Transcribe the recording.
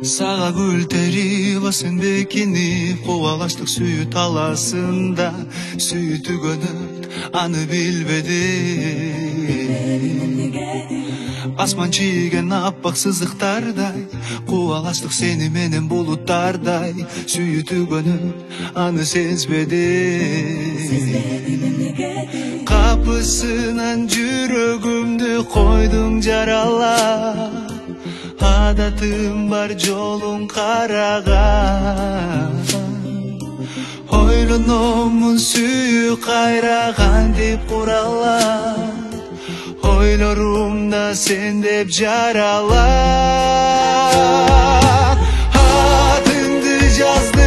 Сага гүл терип сен бекинип, кубалаштык сүйүү таласында. Сүйүү түгөнөт, аны билбедим. Асман чийген аппак сызыктардай, кубалаштык сени менен булуттардай. Сүйүү түгөнөт, аны сезбедим. Капысынан жүрөгүмдү койдуң жаралап, адатым бар жолун караган. Ойлономун сүйүү кайраган деп куралап, ойлорумда сен деп жаралап. Атыңды жаздым